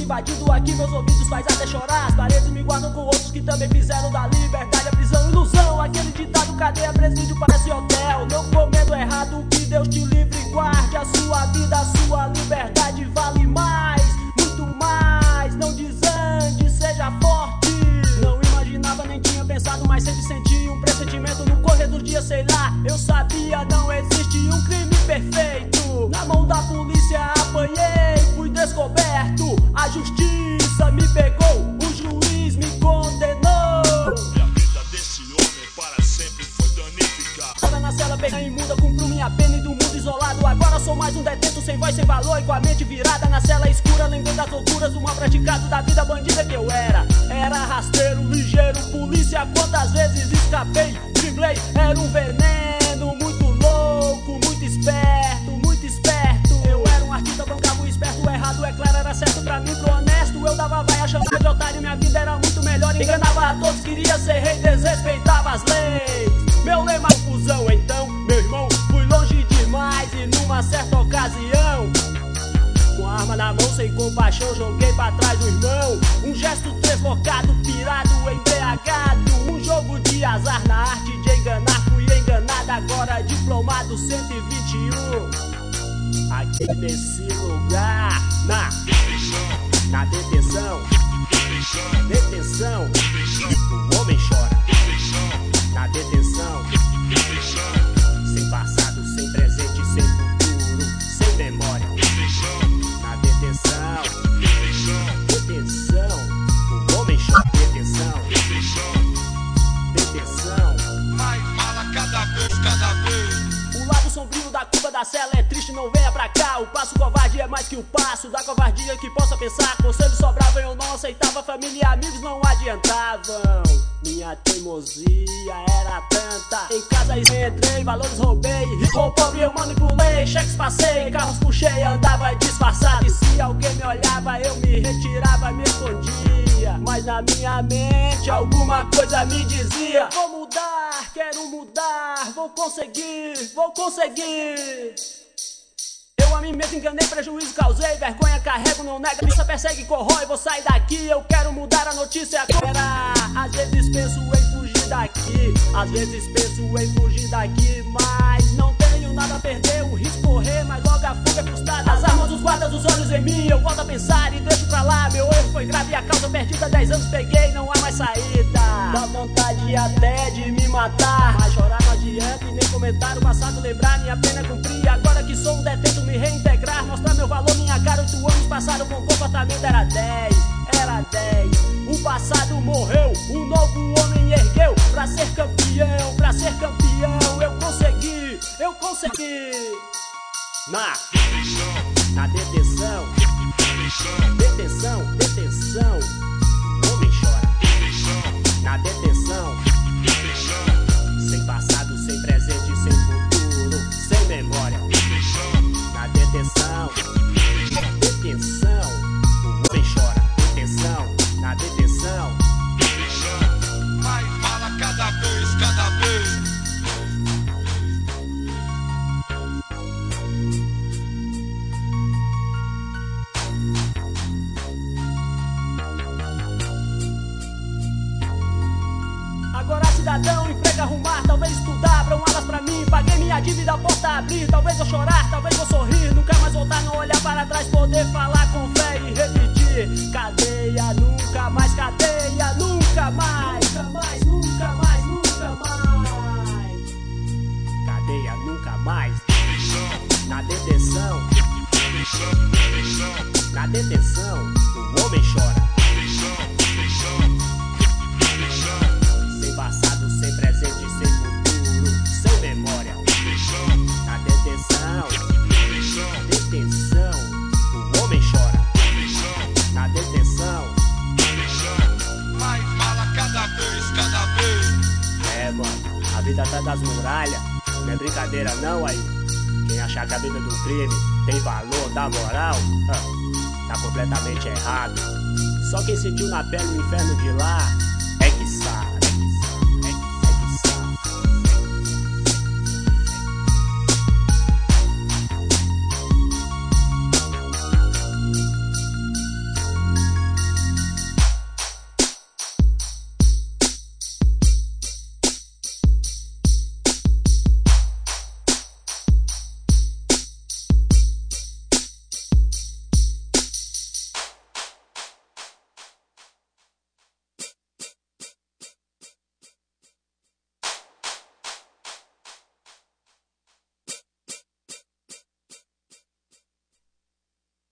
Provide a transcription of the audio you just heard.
invadindo aqui meus ouvidos, faz até chorar. As paredes me guardam com outros que também fizeram da liberdade a prisão, ilusão. Aquele ditado, cadeia, presídio, parece hotel. Não comendo errado, que Deus te livre e guarde. A sua vida, a sua liberdade vale mais, muito mais. Não desande, seja forte. Não imaginava, nem tinha pensado, mas sempre senti um pressentimento no correr dos dias, sei lá. Eu sabia, não existe um crime perfeito. Na mão da polícia apanhei, fui descoberto. A justiça me pegou, o juiz me condenou. E a vida desse homem para sempre foi danificada. Na cela bem imunda, cumpro minha pena e do mundo isolado. Agora sou mais um detento sem voz, sem valor e com a mente virada na cela escura. Lembrei das loucuras do mal praticado, da vida bandida que eu era. Era rasteiro, ligeiro, polícia, quantas vezes escapei. Driblei, era um veneno, muito louco, muito esperto, muito esperto. Eu era um artista, bancava o esperto, o errado é claro, era certo pra mim, pro honesto. Eu dava vaia, chamava de otário, minha vida era muito melhor. Enganava a todos, queria ser rei, desrespeitava as leis. Meu lema, confusão, então, meu irmão, fui longe demais. E numa certa ocasião, com a arma na mão, sem compaixão, joguei pra trás do irmão. Um gesto deslocado, pirado, embriagado. Um jogo de azar na arte de enganar. Fui enganado, agora diplomado 121. Aqui nesse lugar, na detenção, detenção, o homem chora. Na detenção, sem passado, sem presente, sem futuro, sem memória. Na detenção, detenção, o homem chora. Detenção, detenção. Mais mala cada vez. O lado sombrio da curva da cela é triste, não venha pra cá. O passo covarde é mais que o passo da covardia que possa pensar. Conselhos sobravam, eu não aceitava. Família e amigos não adiantavam. Minha teimosia era tanta. Em casa entrei, valores roubei. Rico pobre eu manipulei. Cheques passei, carros puxei, andava disfarçado. E se alguém me olhava, eu me retirava, me escondia. Mas na minha mente alguma coisa me dizia: vou mudar, quero mudar, vou conseguir, vou conseguir. Eu a mim mesmo enganei, prejuízo causei, vergonha carrego, não nega, a missa persegue, corrói, vou sair daqui, eu quero mudar a notícia agora. Às vezes penso em fugir daqui, às vezes penso em fugir daqui, mas não tenho nada a perder, o risco correr, mas logo a fuga é frustrada. As armas dos guardas, os olhos em mim, eu volto a pensar e deixo pra lá. Meu erro foi grave e a causa perdida, 10 anos peguei, não há mais saída. Dá vontade até de me matar, mas chorar não adianta e nem comentar o passado, lembrar minha pena cumprir. Agora que sou um detento, me reintegrar, mostrar meu valor, minha cara. 8 anos passaram, com comportamento era 10, era 10. O passado morreu, um novo homem ergueu. Pra ser campeão, pra ser campeão, eu consegui, eu consegui. Na detenção, detenção, detenção, o homem chora. Na detenção, sem passado, sem presente, sem futuro, sem memória. Na detenção, detenção, o homem chora. Detenção, na detenção. Mais mala cada vez. Agora cidadão, emprego arrumar, talvez estudar, abram alas pra mim. Paguei minha dívida, a porta abrir, talvez eu chorar, talvez eu sorrir. Nunca mais voltar, não olhar para trás, poder falar com fé e repetir: cadeia, nunca mais, cadeia, nunca mais. Nunca mais, nunca mais, nunca mais. Cadeia, nunca mais. Na detenção, na detenção, o homem chora. Sem passado, sem presente, sem futuro, sem memória. Na detenção, detenção, o homem chora. Na detenção, Mais mala cada vez. é, mano, a vida tá das muralhas, não é brincadeira não aí. Quem achar que a vida do crime tem valor, dá moral, tá completamente errado. Só quem sentiu na pele o inferno de lá é que sabe.